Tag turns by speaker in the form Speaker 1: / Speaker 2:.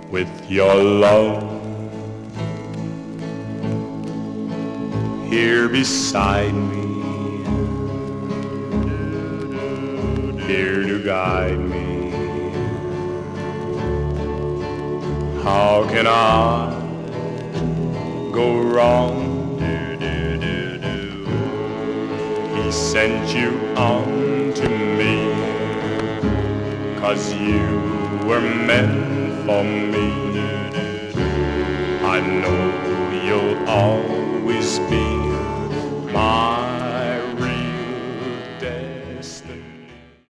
Speaker 1: with your love here beside me, here to guide me. How can I go wrong? He sent you on to me, 'cause you were meant for me. I know you'll always be my